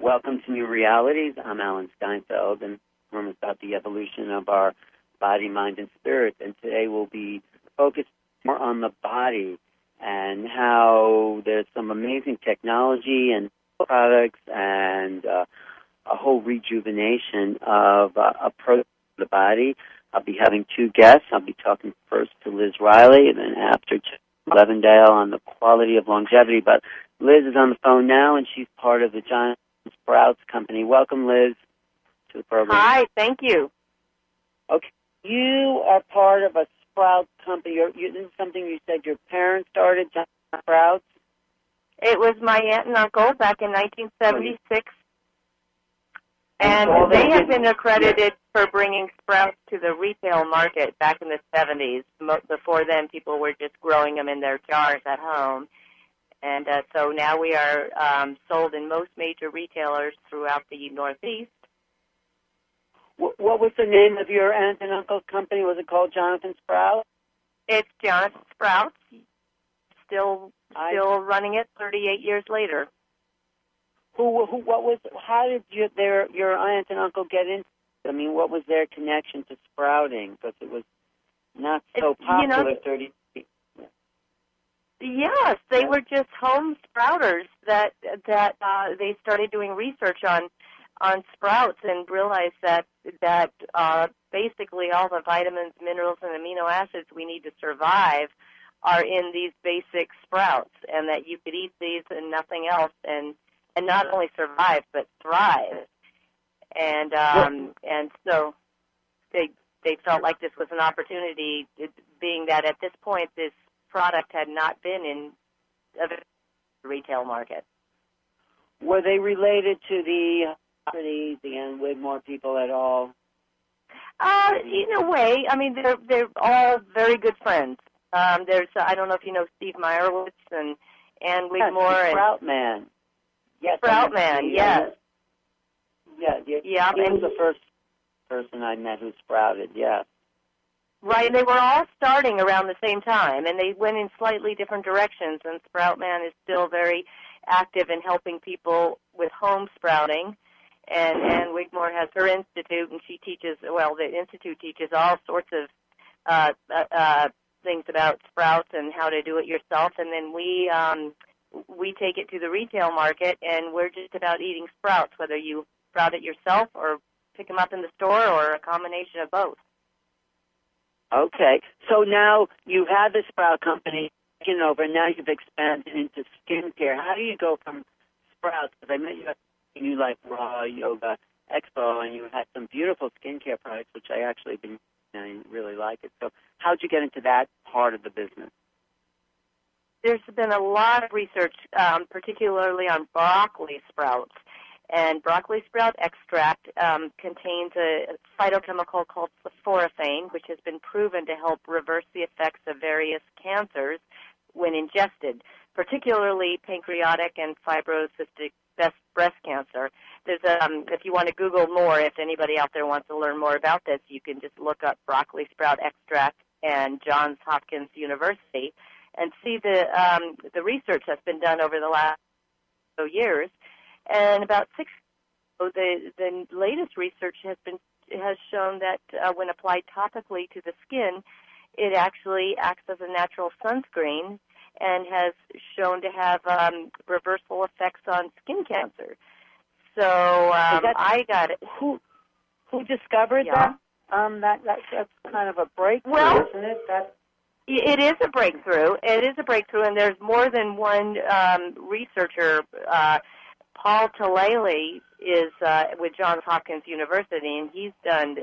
Welcome to New Realities. I'm Alan Steinfeld, and we're about the evolution of our body, mind, and spirit. And today we'll be focused more on the body and how there's some amazing technology and products and a whole rejuvenation of approach to the body. I'll be having two guests. I'll be talking first to Liz Riley, and then after to Levendale on the quality of longevity. But Liz is on the phone now, and she's part of the Jonathan Sprouts Company. Welcome, Liz, to the program. Hi, thank you. Okay, you are part of a Sprouts company. This is something you said your parents started, Jonathan Sprouts? It was my aunt and uncle back in 1976, and they have been accredited for bringing Sprouts to the retail market back in the 70s. Before then, people were just growing them in their jars at home. And so now we are sold in most major retailers throughout the Northeast. What was the name of your aunt and uncle's company? Was it called Jonathan Sprouts? It's Jonathan Sprouts. Still running it 38 years later. How did your aunt and uncle get into it? I mean, what was their connection to sprouting? Because it was not so popular 30 years. Yes, they were just home sprouters that they started doing research on sprouts and realized that basically all the vitamins, minerals, and amino acids we need to survive are in these basic sprouts, and that you could eat these and nothing else, and not only survive but thrive. And so they felt like this was an opportunity, being that at this point this product had not been in the retail market. Were they related to the and Wigmore people at all? In a way, I mean they're all very good friends. There's I don't know if you know Steve Meyerowitz and Ann Wigmore and Sproutman. Yes, Sproutman. Yes. Yeah. He was the first person I met who sprouted. Yeah. Right, and they were all starting around the same time, and they went in slightly different directions, and Sproutman is still very active in helping people with home sprouting, and Ann Wigmore has her institute, and she teaches, the institute teaches all sorts of things about sprouts and how to do it yourself, and then we take it to the retail market, and we're just about eating sprouts, whether you sprout it yourself or pick them up in the store or a combination of both. Okay, so now you've had the Sprout Company taken over, and now you've expanded into skincare. How do you go from Sprouts? Because I met you at New Life Raw Yoga Expo, and you had some beautiful skincare products, which I actually really like it. So how'd you get into that part of the business? There's been a lot of research, particularly on broccoli sprouts. And broccoli sprout extract contains a phytochemical called sulforaphane, which has been proven to help reverse the effects of various cancers when ingested, particularly pancreatic and fibrocystic breast cancer. There's if you want to Google more, if anybody out there wants to learn more about this, you can just look up broccoli sprout extract and Johns Hopkins University and see the research that's been done over the last few years. And about 6 years ago, the latest research has shown that when applied topically to the skin, it actually acts as a natural sunscreen and has shown to have reversal effects on skin cancer. So I got it. Who discovered that? That's kind of a breakthrough, isn't it? It is a breakthrough. It is a breakthrough, and there's more than one researcher. Paul Talele is with Johns Hopkins University, and he's done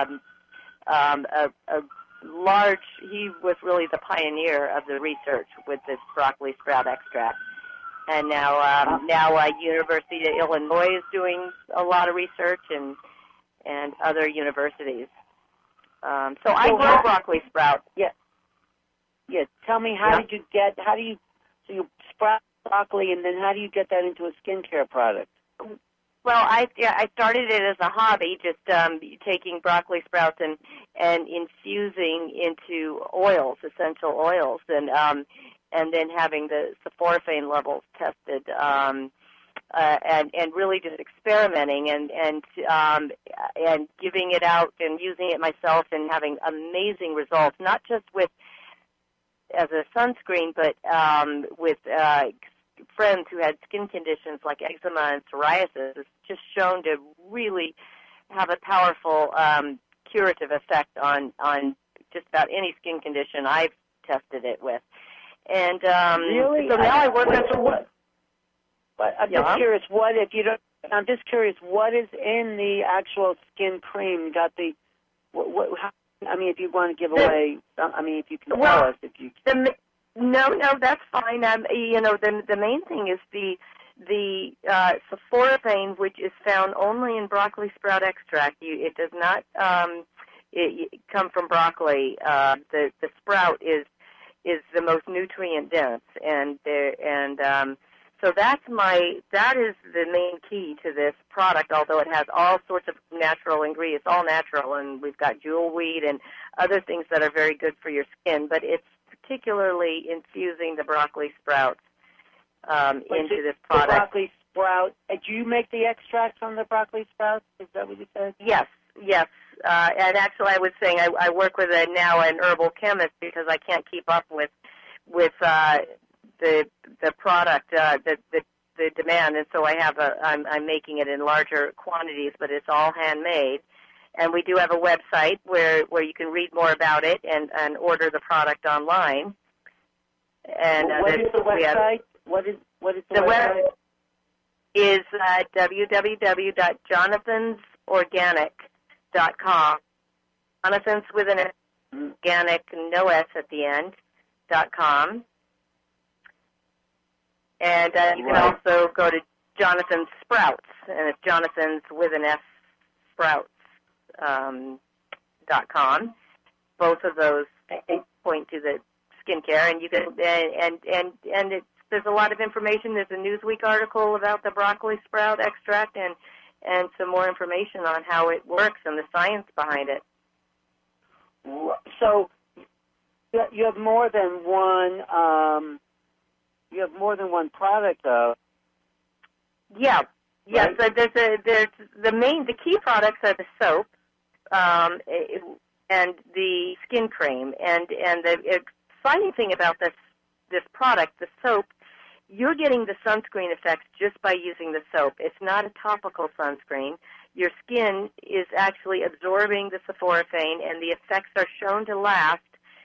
he was really the pioneer of the research with this broccoli sprout extract. And now University of Illinois is doing a lot of research, and other universities. So I grow broccoli sprout. Yeah. Tell me, so you sprout broccoli, and then how do you get that into a skincare product? Well, I started it as a hobby, just taking broccoli sprouts and infusing into oils, essential oils, and then having the sulforaphane levels tested and really just experimenting and giving it out and using it myself and having amazing results, not just with as a sunscreen, but with friends who had skin conditions like eczema and psoriasis. It's just shown to really have a powerful curative effect on just about any skin condition I've tested it with. And really, so now I work on what? But I'm just curious. What if you don't? I'm just curious. What is in the actual skin cream? Got the what? How, I mean, if you want to give away, I mean, if you can tell us, if you. No, that's fine. You know, the main thing is the sulforaphane, which is found only in broccoli sprout extract. It does not come from broccoli. The sprout is the most nutrient dense, so that is the main key to this product. Although it has all sorts of natural ingredients, all natural, and we've got jewelweed and other things that are very good for your skin, but it's particularly infusing the broccoli sprouts into this product. The broccoli sprout. Do you make the extract from the broccoli sprouts? Is that what you said? Yes. And actually, I was saying I work with now an herbal chemist because I can't keep up with the product, the demand, and so I'm making it in larger quantities, but it's all handmade. And we do have a website where you can read more about it and order the product online. And what is the website? What is the website? Is www.jonathansorganic.com. Jonathan's with an organic, no S at the end, .com. And you can also go to Jonathan's Sprouts, and it's Jonathan's with an S, Sprouts. .com. Both of those point to the skincare, and you can there's a lot of information. There's a Newsweek article about the broccoli sprout extract and some more information on how it works and the science behind it. So you have more than one. You have more than one product, though. Yeah. Yes. Right? So there's the key products are the soap. And the skin cream, and the exciting thing about this product, the soap, you're getting the sunscreen effects just by using the soap. It's not a topical sunscreen. Your skin is actually absorbing the sulforaphane, and the effects are shown to last.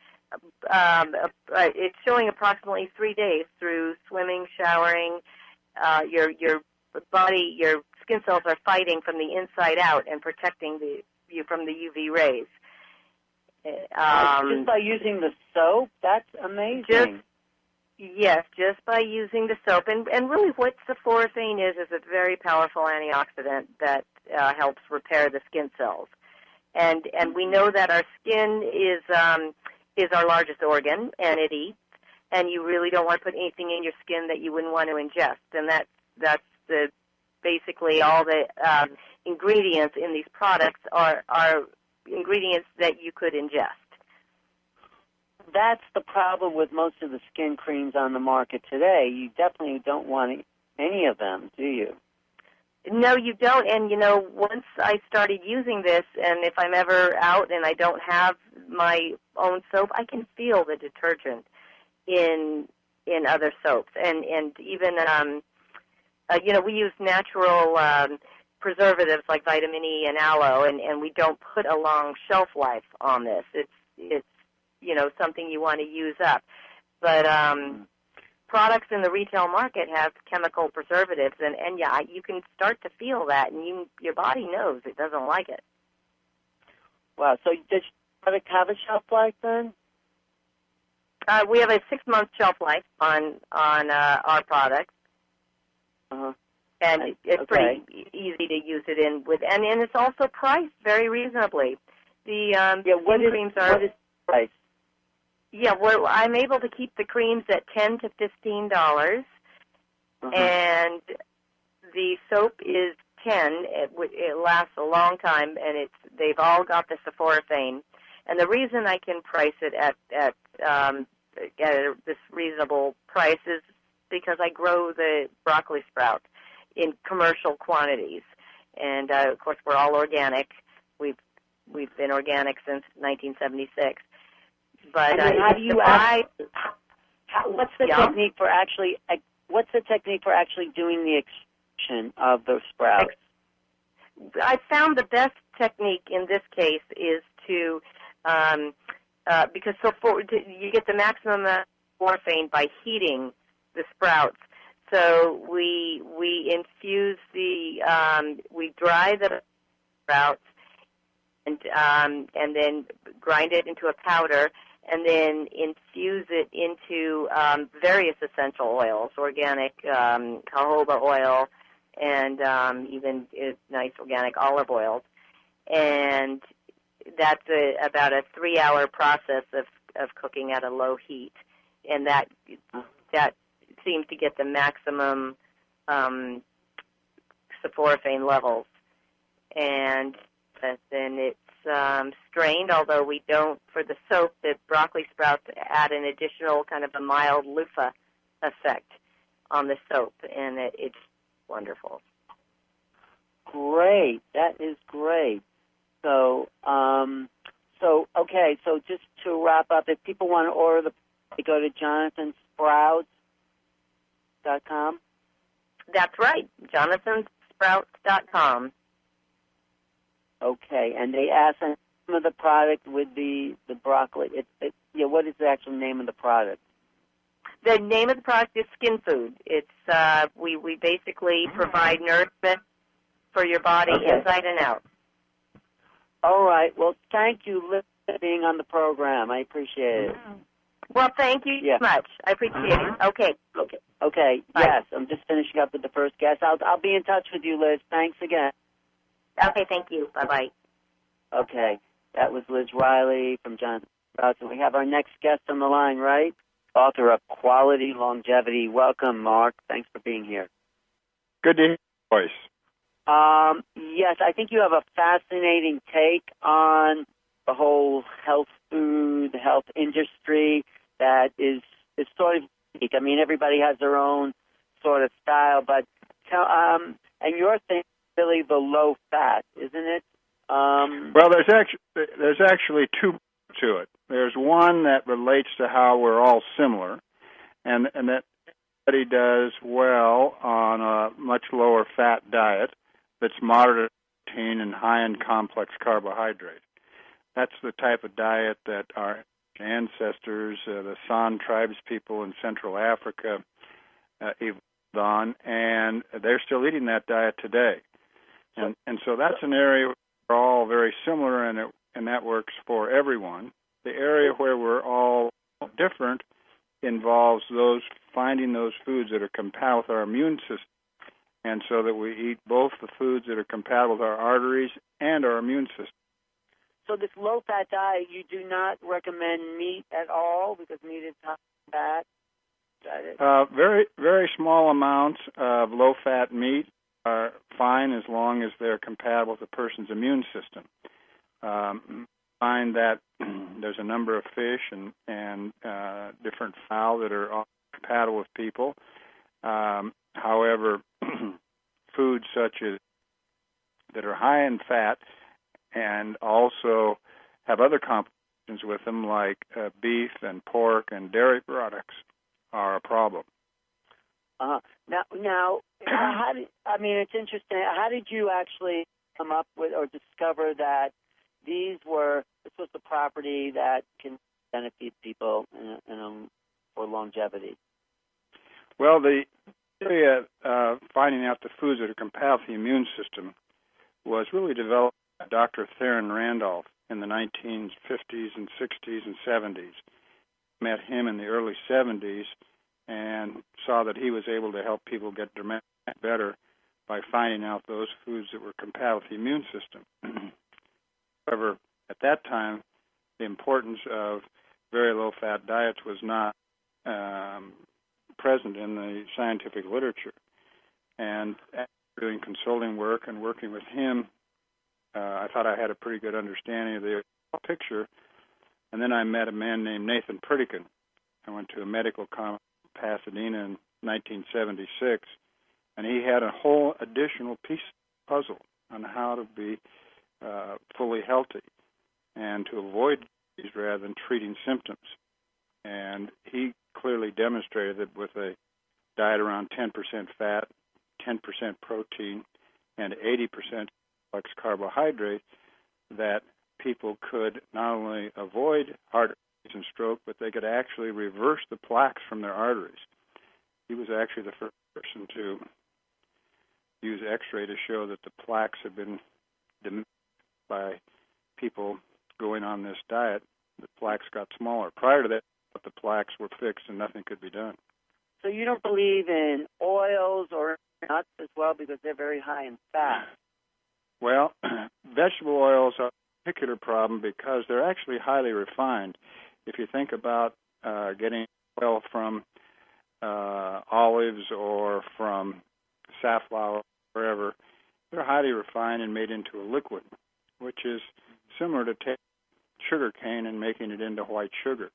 It's showing approximately 3 days through swimming, showering. Your body, your skin cells are fighting from the inside out and protecting you from the UV rays. Just by using the soap? That's amazing. Just by using the soap. And really what sulforaphane is a very powerful antioxidant that helps repair the skin cells. And we know that our skin is our largest organ, and it eats, and you really don't want to put anything in your skin that you wouldn't want to ingest. And that's basically all the ingredients in these products are ingredients that you could ingest. That's the problem with most of the skin creams on the market today. You definitely don't want any of them, do you? No, you don't. And, once I started using this, and if I'm ever out and I don't have my own soap, I can feel the detergent in other soaps. And even, we use natural preservatives like vitamin E and aloe, and we don't put a long shelf life on this. It's something you want to use up. But products in the retail market have chemical preservatives, and you can start to feel that, and your body knows it doesn't like it. Wow. So does your product have a shelf life then? We have a 6-month shelf life on our products. Uh-huh. And it's pretty easy to use it in with, and it's also priced very reasonably. The what is the price? Yeah, well, I'm able to keep the creams at $10 to $15, and the soap is $10. It lasts a long time, and they've all got the sulforaphane. And the reason I can price it at this reasonable price is because I grow the broccoli sprout. in commercial quantities. And of course, we're all organic. We've been organic since 1976. But how do you what's the technique for actually? What's the technique for actually doing the extraction of those sprouts? I found the best technique in this case is to because you get the maximum amount of morphine by heating the sprouts. So we infuse we dry the sprouts and then grind it into a powder, and then infuse it into various essential oils, organic jojoba oil, and even nice organic olive oils. And that's about a 3-hour process of cooking at a low heat, and that seems to get the maximum sulforaphane levels. And then it's strained, although we don't, for the soap, the broccoli sprouts add an additional kind of a mild loofah effect on the soap, and it's wonderful. Great. That is great. So, okay, so just to wrap up, if people want to order they go to jonathansprouts.com? That's right, jonathansprouts.com. Okay, and they asked some of the product with the broccoli. What is the actual name of the product? The name of the product is Skin Food. It's we basically provide nourishment for your body inside and out. All right. Well, thank you for being on the program. I appreciate it. Well, thank you so much. I appreciate it. Okay. Okay. Bye. Yes, I'm just finishing up with the first guest. I'll be in touch with you, Liz. Thanks again. Okay, thank you. Bye-bye. Okay. That was Liz Riley from Jonathan Sprouts. And we have our next guest on the line, right? Author of Quality Longevity. Welcome, Mark. Thanks for being here. Good to hear your voice. Yes, I think you have a fascinating take on the whole health food, health industry that is sort of unique. I mean, everybody has their own sort of style, but and your thing is really the low fat, isn't it? Well, there's actually two to it. There's one that relates to how we're all similar, and that everybody does well on a much lower fat diet that's moderate in protein and high in complex carbohydrate. That's the type of diet that our ancestors, the San tribes people in Central Africa, evolved on, and they're still eating that diet today. And so that's an area where we're all very similar, and that works for everyone. The area where we're all different involves finding those foods that are compatible with our immune system, and so that we eat both the foods that are compatible with our arteries and our immune system. So this low-fat diet, you do not recommend meat at all because meat is high in fat? Is that it? Very, very small amounts of low-fat meat are fine as long as they're compatible with the person's immune system. Find that there's a number of fish and different fowl that are all compatible with people. However, foods such as that are high in fat and also have other complications with them, like beef and pork and dairy products, are a problem. Now, it's interesting. How did you actually come up with or discover that this was the property that can benefit people for longevity? Well, the area of finding out the foods that are compatible with the immune system was really developed by Dr. Theron Randolph in the 1950s and 60s and 70s. Met him in the early 70s and saw that he was able to help people get dramatically better by finding out those foods that were compatible with the immune system. However, at that time, the importance of very low-fat diets was not present in the scientific literature. And after doing consulting work and working with him, I thought I had a pretty good understanding of the picture. And then I met a man named Nathan Pritikin. I went to a medical conference in Pasadena in 1976, And he had a whole additional piece of the puzzle on how to be fully healthy and to avoid disease rather than treating symptoms. And he clearly demonstrated that with a diet around 10% fat, 10% protein, and 80% complex carbohydrate, that people could not only avoid heart disease and stroke, but they could actually reverse the plaques from their arteries. He was actually the first person to use X-ray to show that the plaques had been diminished by people going on this diet. The plaques got smaller. Prior to that, the plaques were fixed and nothing could be done. So you don't believe in oils or nuts as well because they're very high in fat? Well, vegetable oils are a particular problem because they're actually highly refined. If you think about getting oil from olives or from safflower, wherever, they're highly refined and made into a liquid, which is similar to taking sugar cane and making it into white sugar.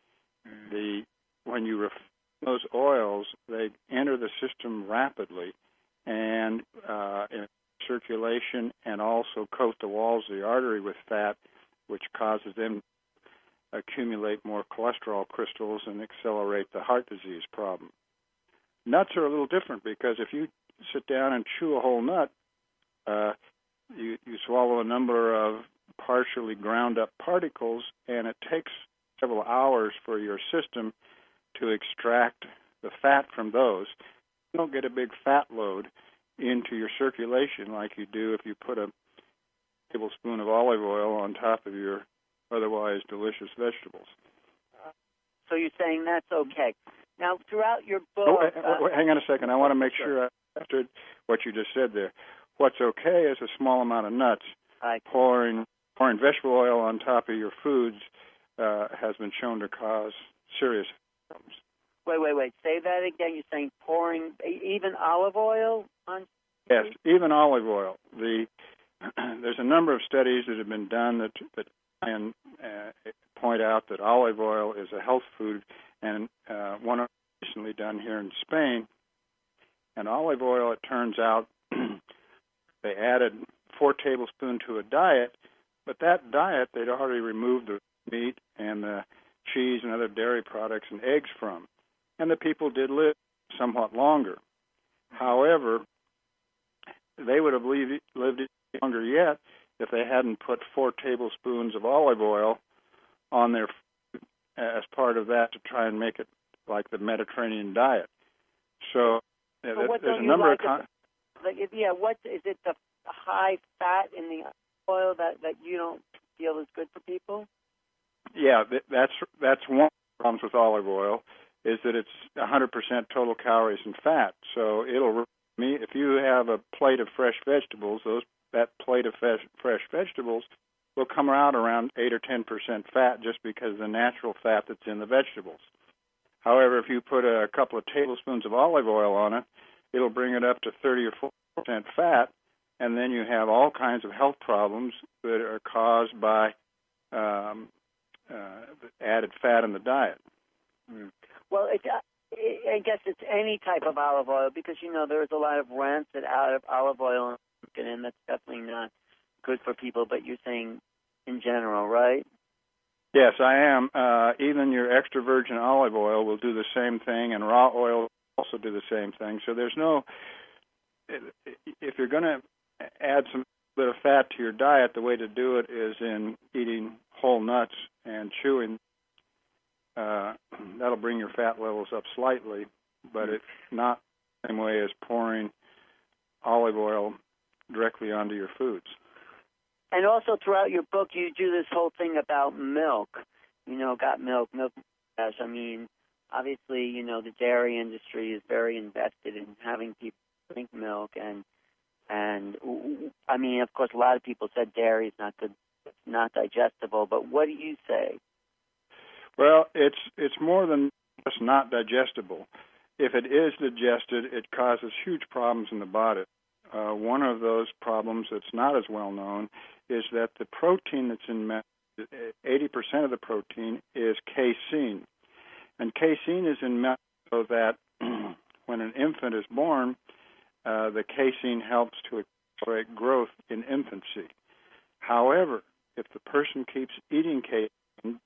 When you refine those oils, they enter the system rapidly and in circulation, and also coat the walls of the artery with fat, which causes them to accumulate more cholesterol crystals and accelerate the heart disease problem. Nuts are a little different because if you sit down and chew a whole nut, you swallow a number of partially ground up particles, and it takes several hours for your system to extract the fat from those. You don't get a big fat load into your circulation like you do if you put a tablespoon of olive oil on top of your otherwise delicious vegetables. So you're saying that's okay. Now, throughout your book... Wait, hang on a second. I want to make sure I understood what you just said there. What's okay is a small amount of nuts. Pouring vegetable oil on top of your foods has been shown to cause serious problems. Wait. Say that again. You're saying pouring even olive oil on? Yes, even olive oil. There's a number of studies that have been done that point out that olive oil is a health food, and one recently done here in Spain. And olive oil, it turns out, they added 4 tablespoons to a diet, but that diet they'd already removed the meat and the cheese and other dairy products and eggs from. And the people did live somewhat longer. However, they would have lived longer yet if they hadn't put 4 tablespoons of olive oil on their food as part of that to try and make it like the Mediterranean diet. So there's a number of times. What is it? The high fat in the oil that you don't feel is good for people? Yeah, that's one of the problems with olive oil, is that it's 100% total calories and fat. So if you have a plate of fresh vegetables, that plate of fresh vegetables will come out around 8 or 10% fat just because of the natural fat that's in the vegetables. However, if you put a couple of tablespoons of olive oil on it, it'll bring it up to 30 or 40% fat, and then you have all kinds of health problems that are caused by added fat in the diet. Well, I guess it's any type of olive oil because, there's a lot of rancid out of olive oil, and that's definitely not good for people, but you're saying in general, right? Yes, I am. Even your extra virgin olive oil will do the same thing, and raw oil will also do the same thing. So if you're going to add some bit of fat to your diet, the way to do it is in eating whole nuts and chewing. That'll bring your fat levels up slightly, but it's not the same way as pouring olive oil directly onto your foods. And also throughout your book, you do this whole thing about milk. Got milk. I mean, obviously, the dairy industry is very invested in having people drink milk, and I mean, of course, a lot of people said dairy is not good, it's not digestible. But what do you say? Well, it's more than just not digestible. If it is digested, it causes huge problems in the body. One of those problems that's not as well known is that the protein that's in milk, 80% of the protein is casein. And casein is in milk so that when an infant is born, the casein helps to accelerate growth in infancy. However, if the person keeps eating casein,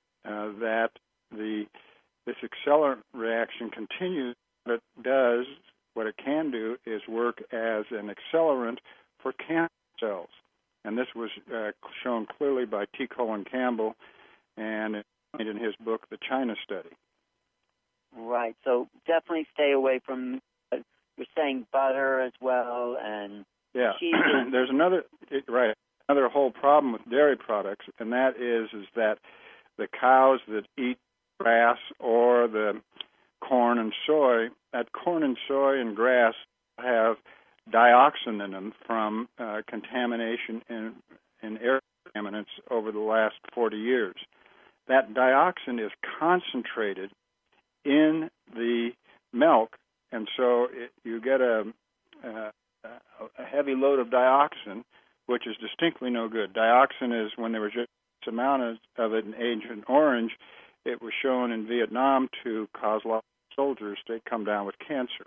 this accelerant reaction continues. What it can do is work as an accelerant for cancer cells. And this was shown clearly by T. Colin Campbell and in his book, The China Study. Right. So definitely stay away from, you're saying butter as well, and cheese. There's another whole problem with dairy products, and that is that the cows that eat grass or the corn and soy, that corn and soy and grass have dioxin in them from contamination in air contaminants over the last 40 years. That dioxin is concentrated in the milk, and so you get a heavy load of dioxin, which is distinctly no good. Dioxin is, when there was just this amount of it in Agent Orange, it was shown in Vietnam to cause lots of soldiers to come down with cancer.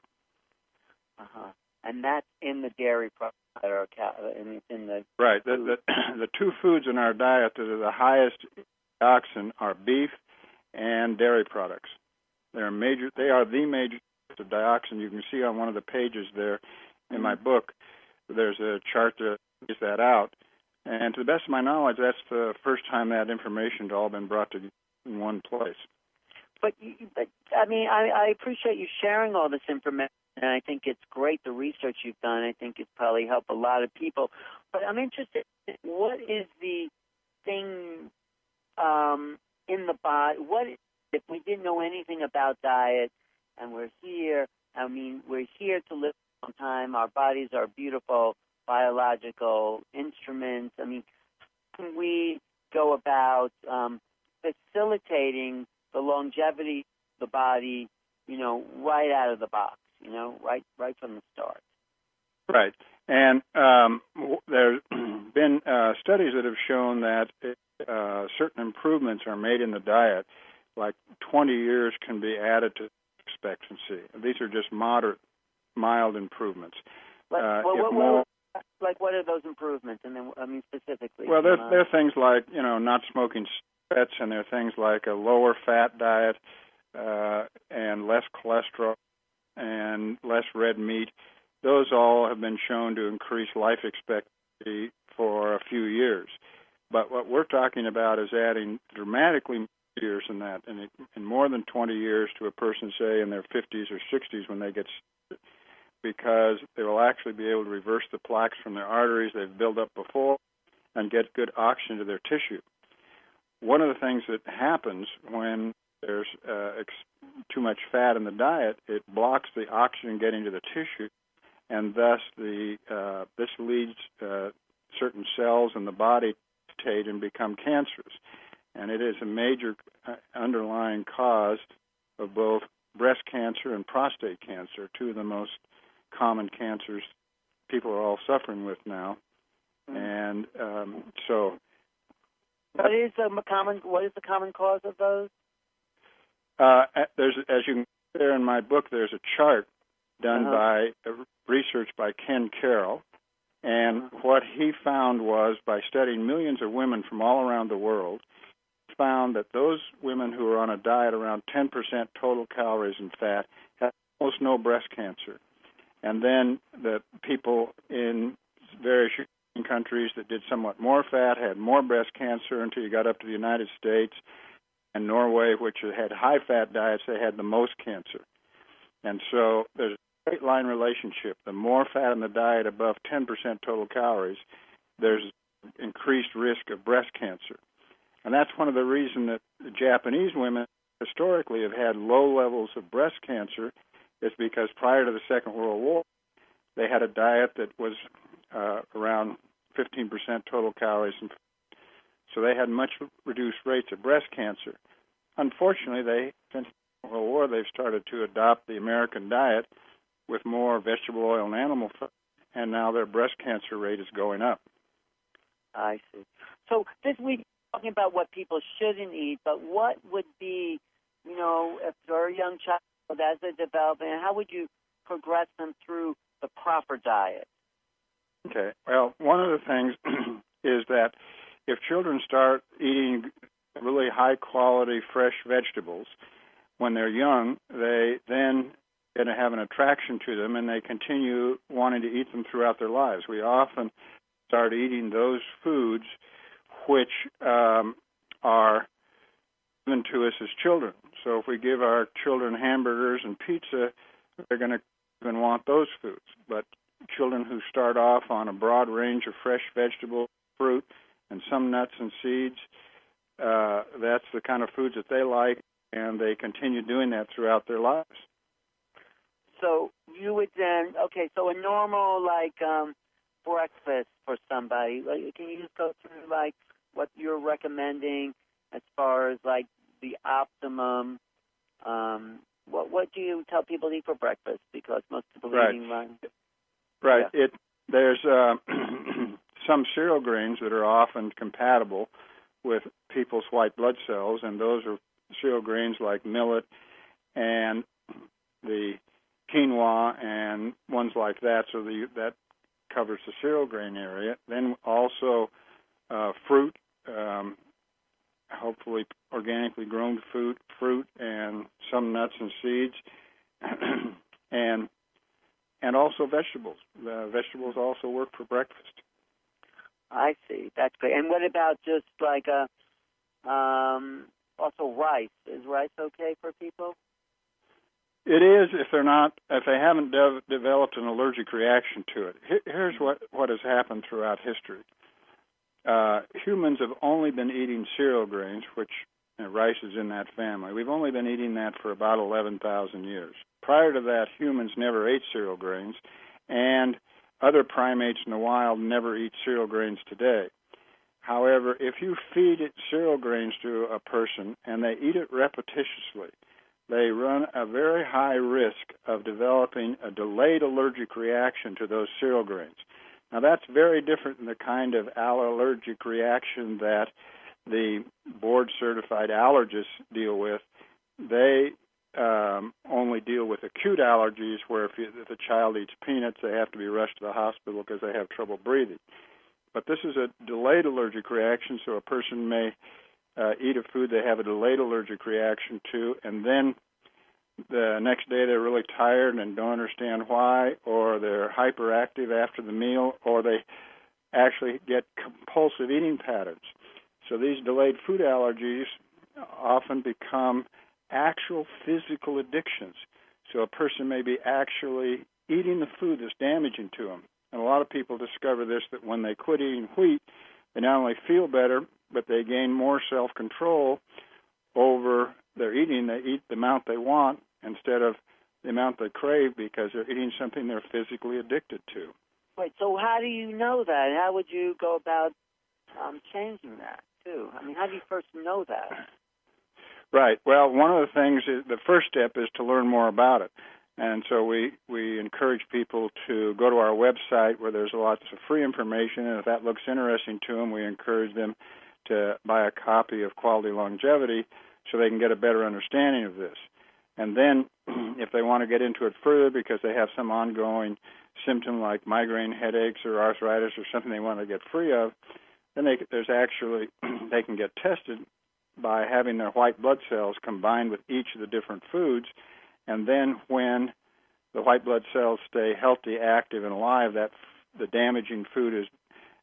And that's in the dairy products that are in the right. The two foods in our diet that are the highest dioxin are beef and dairy products. They are the major source of dioxin. You can see on one of the pages there in my book, there's a chart that lays that out. And to the best of my knowledge, that's the first time that information has all been brought together in one place. But I mean, I appreciate you sharing all this information. And I think it's great, the research you've done. I think it's probably helped a lot of people. But I'm interested, what is the thing in the body? If we didn't know anything about diet and we're here, I mean, we're here to live a long time. Our bodies are beautiful biological instruments. I mean, how can we go about facilitating the longevity of the body, right out of the box? Right from the start. Right. And there's been studies that have shown that certain improvements are made in the diet, like 20 years can be added to expectancy. These are just mild improvements. What are those improvements? And then, I mean, specifically. Well, there are things like, not smoking cigarettes, and there are things like a lower fat diet and less cholesterol and less red meat. Those all have been shown to increase life expectancy for a few years. But what we're talking about is adding dramatically more years than that, and more than 20 years to a person, say, in their 50s or 60s when they get sick, because they will actually be able to reverse the plaques from their arteries they've built up before and get good oxygen to their tissue. One of the things that happens when there's too much fat in the diet, it blocks the oxygen getting to the tissue, and thus this leads certain cells in the body to mutate and become cancerous. And it is a major underlying cause of both breast cancer and prostate cancer, two of the most common cancers people are all suffering with now. And so... What is the common cause of those? There's, as you can see there in my book, there's a chart done by research by Ken Carroll, and what he found was, by studying millions of women from all around the world, he found that those women who are on a diet around 10% total calories and fat have almost no breast cancer. And then the people in various countries that did somewhat more fat had more breast cancer, until you got up to the United States and Norway, which had high-fat diets, they had the most cancer. And so there's a straight line relationship. The more fat in the diet above 10% total calories, there's increased risk of breast cancer. And that's one of the reasons that the Japanese women historically have had low levels of breast cancer, is because prior to the Second World War, they had a diet that was around 15% total calories, and so they had much reduced rates of breast cancer. Unfortunately, since the World War, they've started to adopt the American diet with more vegetable oil and animal fat, and now their breast cancer rate is going up. I see. So this week, talking about what people shouldn't eat, but what would be, if they're a young child as they're developing, how would you progress them through the proper diet? Okay. Well, one of the things is that if children start eating really high-quality fresh vegetables when they're young, they then going to have an attraction to them, and they continue wanting to eat them throughout their lives. We often start eating those foods which are given to us as children. So if we give our children hamburgers and pizza, they're going to even want those foods. But children who start off on a broad range of fresh vegetables, fruit, and some nuts and seeds, that's the kind of foods that they like, and they continue doing that throughout their lives. So you would then, so a normal, breakfast for somebody, can you just go through, what you're recommending as far as, the optimum, what do you tell people to eat for breakfast? Because most people are eating lunch. Right. Yeah. There's some cereal grains that are often compatible with people's white blood cells, and those are cereal grains like millet and the quinoa and ones like that. So that covers the cereal grain area. Then also fruit, hopefully organically grown fruit, and some nuts and seeds, and also vegetables. Vegetables also work for breakfast. I see. That's great. And what about just also rice? Is rice okay for people? It is if they haven't developed an allergic reaction to it. Here's what has happened throughout history. Humans have only been eating cereal grains, which rice is in that family. We've only been eating that for about 11,000 years. Prior to that, humans never ate cereal grains, and other primates in the wild never eat cereal grains today. However, if you feed cereal grains to a person and they eat it repetitiously, they run a very high risk of developing a delayed allergic reaction to those cereal grains. Now, that's very different than the kind of allergic reaction that the board-certified allergists deal with. They only deal with acute allergies where if a child eats peanuts, they have to be rushed to the hospital because they have trouble breathing. But this is a delayed allergic reaction, so a person may eat a food they have a delayed allergic reaction to, and then the next day they're really tired and don't understand why, or they're hyperactive after the meal, or they actually get compulsive eating patterns. So these delayed food allergies often become actual physical addictions. So a person may be actually eating the food that's damaging to them. And a lot of people discover this, that when they quit eating wheat, they not only feel better, but they gain more self-control over their eating. They eat the amount they want instead of the amount they crave because they're eating something they're physically addicted to. Wait, so how do you know that? How would you go about changing that, too? I mean, how do you first know that? Right. Well, one of the things, the first step is to learn more about it. And so we encourage people to go to our website where there's lots of free information, and if that looks interesting to them, we encourage them to buy a copy of Quality Longevity so they can get a better understanding of this. And then if they want to get into it further because they have some ongoing symptom like migraine headaches or arthritis or something they want to get free of, then they can get tested by having their white blood cells combined with each of the different foods. And then when the white blood cells stay healthy, active, and alive, that the damaging food is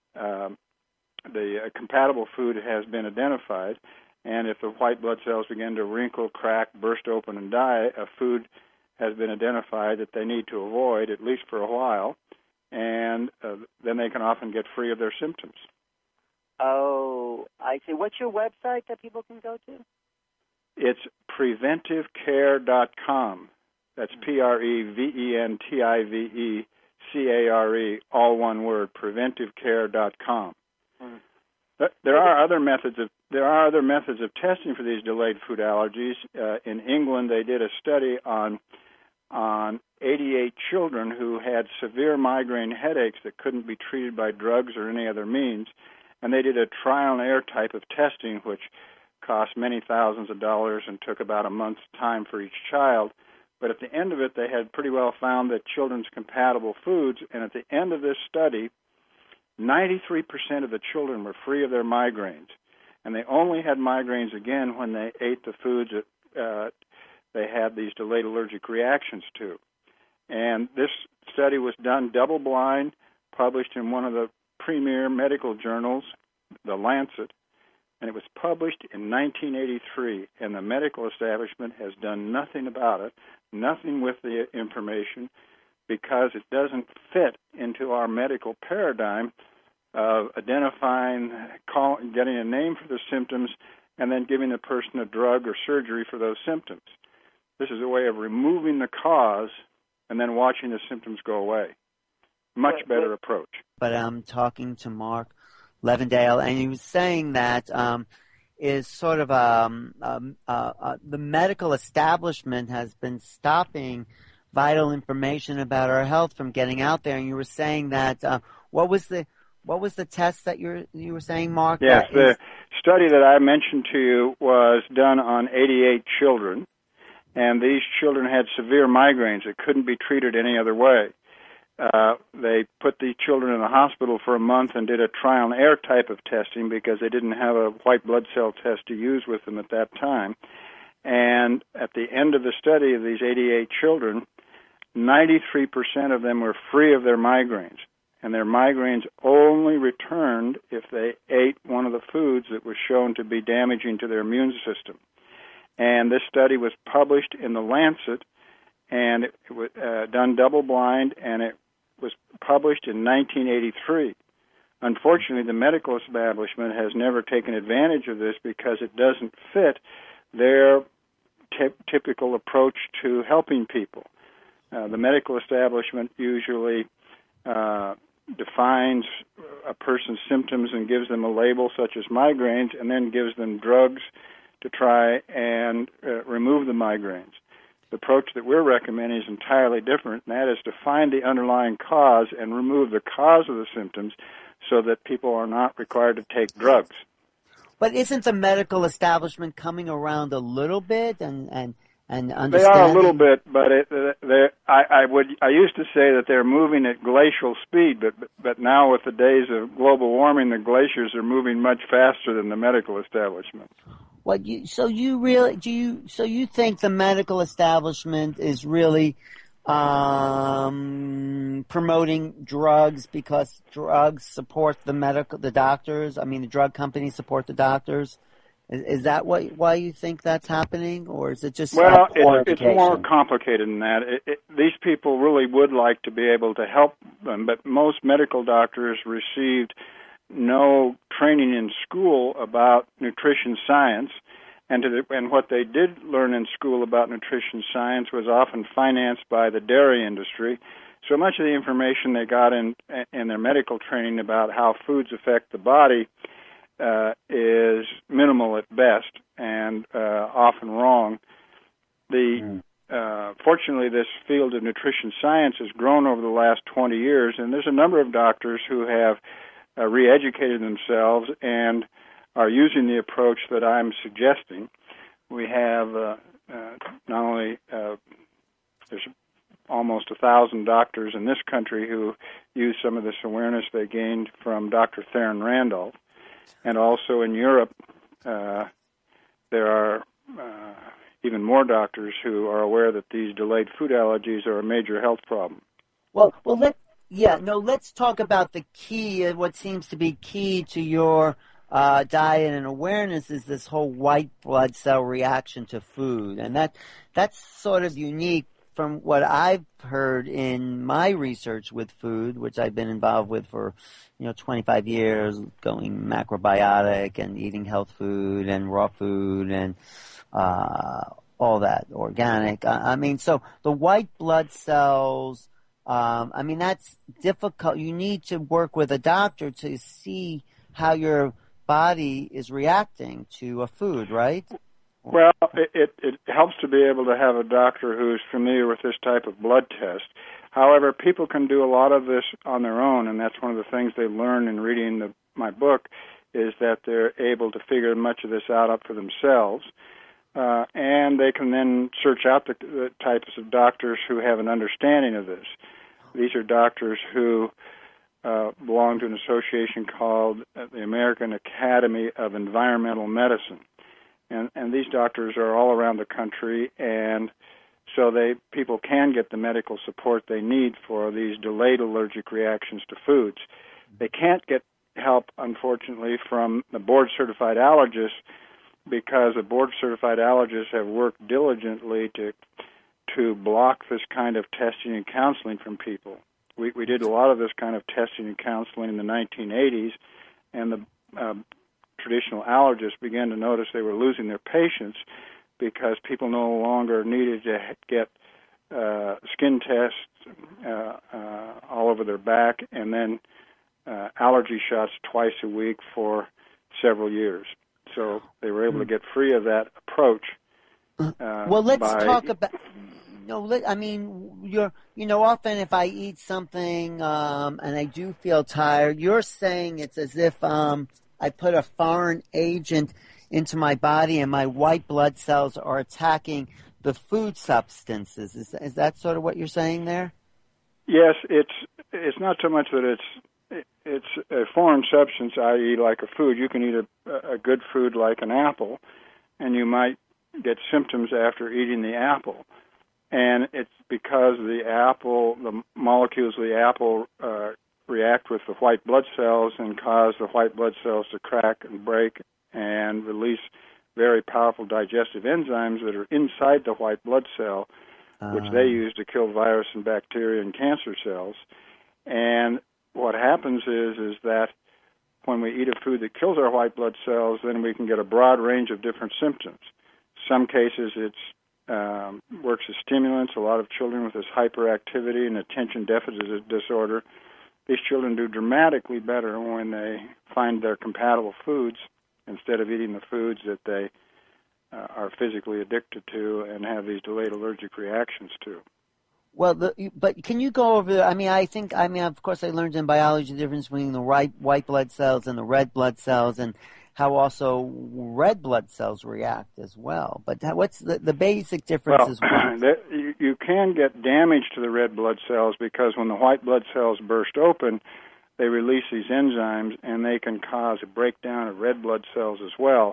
the compatible food has been identified. And if the white blood cells begin to wrinkle, crack, burst open, and die, a food has been identified that they need to avoid, at least for a while, and then they can often get free of their symptoms. Oh, I see. What's your website that people can go to? It's preventivecare.com. That's PREVENTIVECARE, all one word, preventivecare.com. There are other methods of testing for these delayed food allergies. In England, they did a study on 88 children who had severe migraine headaches that couldn't be treated by drugs or any other means, and they did a trial and error type of testing, which cost many thousands of dollars and took about a month's time for each child. But at the end of it, they had pretty well found that children's compatible foods, and at the end of this study, 93% of the children were free of their migraines. And they only had migraines again when they ate the foods that they had these delayed allergic reactions to. And this study was done double-blind, published in one of the premier medical journals, The Lancet, and it was published in 1983, and the medical establishment has done nothing about it, nothing with the information, because it doesn't fit into our medical paradigm of identifying, getting a name for the symptoms, and then giving the person a drug or surgery for those symptoms. This is a way of removing the cause and then watching the symptoms go away. Much better approach. But I'm talking to Mark Levendale, and he was saying that is sort of the medical establishment has been stopping vital information about our health from getting out there. And you were saying that what was the test that you were saying, Mark? Yes, the study that I mentioned to you was done on 88 children, and these children had severe migraines that couldn't be treated any other way. They put the children in the hospital for a month and did a trial and error type of testing because they didn't have a white blood cell test to use with them at that time. And at the end of the study of these 88 children, 93% of them were free of their migraines. And their migraines only returned if they ate one of the foods that was shown to be damaging to their immune system. And this study was published in The Lancet, and it was done double-blind, and it was published in 1983. Unfortunately, the medical establishment has never taken advantage of this because it doesn't fit their typical approach to helping people. The medical establishment usually defines a person's symptoms and gives them a label such as migraines, and then gives them drugs to try and remove the migraines. The approach that we're recommending is entirely different, and that is to find the underlying cause and remove the cause of the symptoms so that people are not required to take drugs. But isn't the medical establishment coming around a little bit and understanding? They are a little bit, but I used to say that they're moving at glacial speed, but now with the days of global warming, the glaciers are moving much faster than the medical establishment. So you think the medical establishment is really promoting drugs because drugs support the doctors? I mean, the drug companies support the doctors. Is that why you think that's happening, or is it just it's more complicated than that. These people really would like to be able to help them, but most medical doctors received no training in school about nutrition science, and what they did learn in school about nutrition science was often financed by the dairy industry. So much of the information they got in their medical training about how foods affect the body is minimal at best and often wrong. Fortunately, this field of nutrition science has grown over the last 20 years, and there's a number of doctors who have re-educated themselves and are using the approach that I'm suggesting. We have not only there's almost 1,000 doctors in this country who use some of this awareness they gained from Dr. Theron Randolph, and also in Europe there are even more doctors who are aware that these delayed food allergies are a major health problem. Let's talk about the key, what seems to be key to your diet and awareness is this whole white blood cell reaction to food. And that's sort of unique from what I've heard in my research with food, which I've been involved with for 25 years, going macrobiotic and eating health food and raw food and all that, organic. So the white blood cells, that's difficult. You need to work with a doctor to see how your body is reacting to a food, right? Well, it helps to be able to have a doctor who's familiar with this type of blood test. However, people can do a lot of this on their own, and that's one of the things they learn in reading my book, is that they're able to figure much of this out for themselves. and they can then search out the types of doctors who have an understanding of this. These are doctors who belong to an association called the American Academy of Environmental Medicine. And these doctors are all around the country, and so people can get the medical support they need for these delayed allergic reactions to foods. They can't get help, unfortunately, from the board-certified allergists, because the board-certified allergists have worked diligently to block this kind of testing and counseling from people. We did a lot of this kind of testing and counseling in the 1980s, and the traditional allergists began to notice they were losing their patients because people no longer needed to get skin tests all over their back and then allergy shots twice a week for several years. So they were able to get free of that approach. Well, let's talk about. No, I mean, often if I eat something and I do feel tired, you're saying it's as if I put a foreign agent into my body and my white blood cells are attacking the food substances. Is that sort of what you're saying there? Yes, it's not so much that it's a foreign substance, i.e. like a food. You can eat a good food like an apple, and you might get symptoms after eating the apple. And it's because the molecules of the apple react with the white blood cells and cause the white blood cells to crack and break and release very powerful digestive enzymes that are inside the white blood cell, which they use to kill virus and bacteria and cancer cells. And what happens is that when we eat a food that kills our white blood cells, then we can get a broad range of different symptoms. Some cases it's works as stimulants. A lot of children with this hyperactivity and attention deficit disorder, these children do dramatically better when they find their compatible foods instead of eating the foods that they are physically addicted to and have these delayed allergic reactions to. Well, but can you go over? Of course, I learned in biology the difference between the white blood cells and the red blood cells, and how also red blood cells react as well. But what's the basic difference? Well, you can get damage to the red blood cells because when the white blood cells burst open, they release these enzymes, and they can cause a breakdown of red blood cells as well.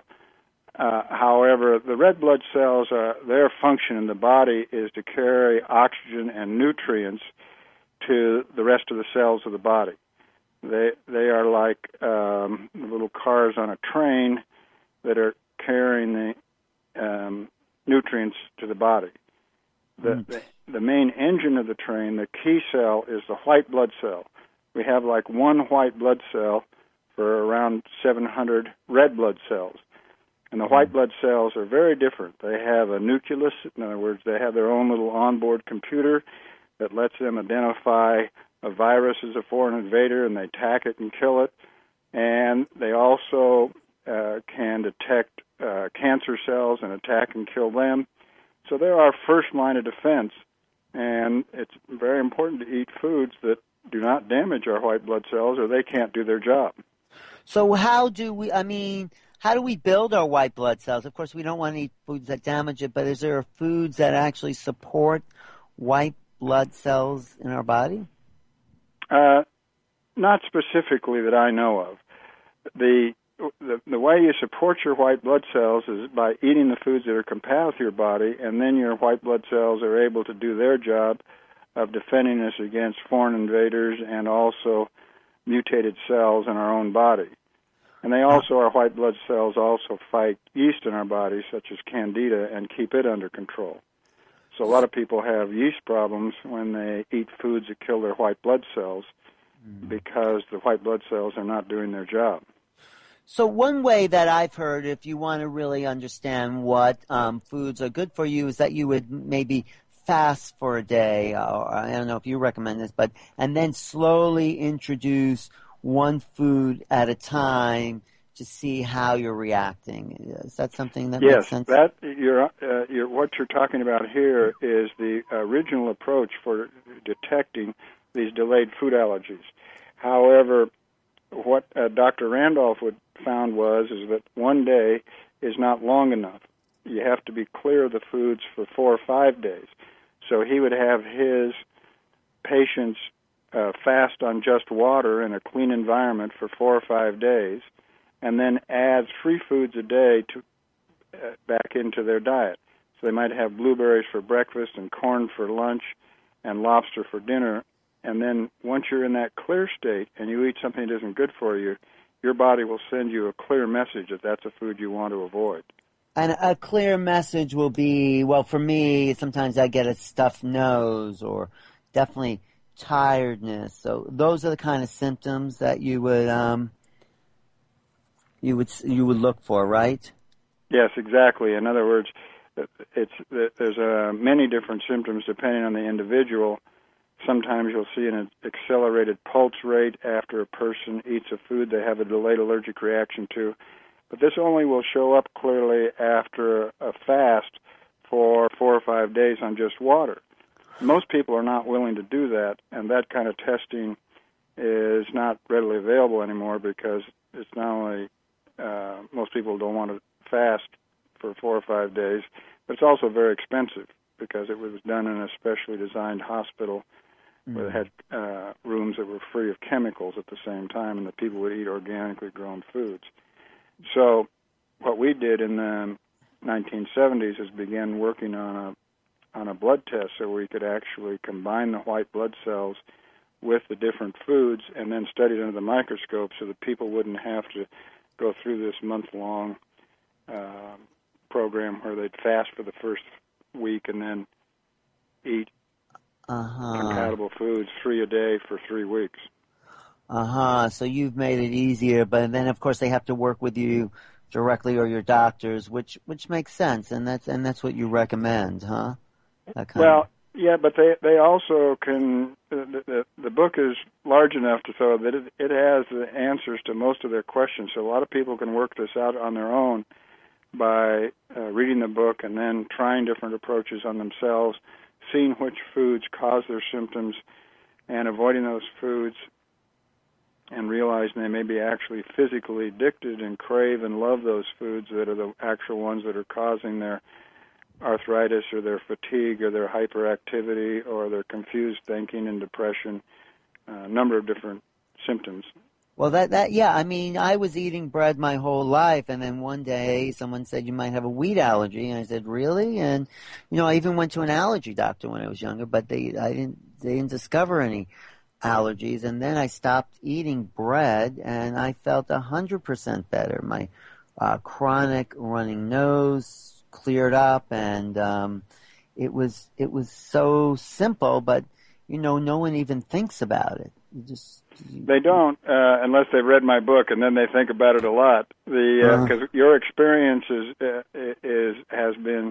However, the red blood cells, their function in the body is to carry oxygen and nutrients to the rest of the cells of the body. They are like little cars on a train that are carrying the nutrients to the body. The main engine of the train, the key cell, is the white blood cell. We have like one white blood cell for around 700 red blood cells. And the white blood cells are very different. They have a nucleus. In other words, they have their own little onboard computer that lets them identify a virus as a foreign invader, and they attack it and kill it. And they also can detect cancer cells and attack and kill them. So they're our first line of defense. And it's very important to eat foods that do not damage our white blood cells, or they can't do their job. So how do we build our white blood cells? Of course, we don't want to eat foods that damage it, but is there foods that actually support white blood cells in our body? Not specifically that I know of. The way you support your white blood cells is by eating the foods that are compatible with your body, and then your white blood cells are able to do their job of defending us against foreign invaders and also mutated cells in our own body. And our white blood cells also fight yeast in our body, such as Candida, and keep it under control. So a lot of people have yeast problems when they eat foods that kill their white blood cells because the white blood cells are not doing their job. So one way that I've heard, if you want to really understand what foods are good for you, is that you would maybe fast for a day, or I don't know if you recommend this, and then slowly introduce one food at a time to see how you're reacting. Is that something that makes sense? Yes, what you're talking about here is the original approach for detecting these delayed food allergies. However, what Dr. Randolph found is that one day is not long enough. you have to be clear of the foods for 4 or 5 days. So he would have his patients fast on just water in a clean environment for 4 or 5 days, and then add 3 foods a day to back into their diet. So they might have blueberries for breakfast and corn for lunch and lobster for dinner. And then once you're in that clear state and you eat something that isn't good for you, your body will send you a clear message that that's a food you want to avoid. And a clear message will be, well, for me, sometimes I get a stuffed nose or definitely tiredness. So those are the kind of symptoms that you would look for, right? Yes, exactly. In other words, there's many different symptoms depending on the individual. Sometimes you'll see an accelerated pulse rate after a person eats a food they have a delayed allergic reaction to. But this only will show up clearly after a fast for 4 or 5 days on just water. Most people are not willing to do that, and that kind of testing is not readily available anymore because it's not only most people don't want to fast for 4 or 5 days, but it's also very expensive because it was done in a specially designed hospital where they had rooms that were free of chemicals at the same time, and the people would eat organically grown foods. So what we did in the 1970s is begin working on a blood test so we could actually combine the white blood cells with the different foods and then study it under the microscope so that people wouldn't have to go through this month-long program where they'd fast for the first week and then eat compatible foods 3 a day for 3 weeks. So you've made it easier, but then of course they have to work with you directly or your doctors, which makes sense, and that's what you recommend, huh? Well, yeah, but they also can. The book is large enough so that it has the answers to most of their questions. So a lot of people can work this out on their own by reading the book and then trying different approaches on themselves, seeing which foods cause their symptoms, and avoiding those foods, and realizing they may be actually physically addicted and crave and love those foods that are the actual ones that are causing their arthritis or their fatigue or their hyperactivity or their confused thinking and depression, a number of different symptoms. Well, I mean, I was eating bread my whole life, and then one day someone said you might have a wheat allergy, and I said, really? And, I even went to an allergy doctor when I was younger, but they didn't discover any allergies, and then I stopped eating bread, and I felt 100% better. My chronic running nose cleared up, and it was so simple, but no one even thinks about it. They don't unless they've read my book, and then they think about it a lot. Because your experience has been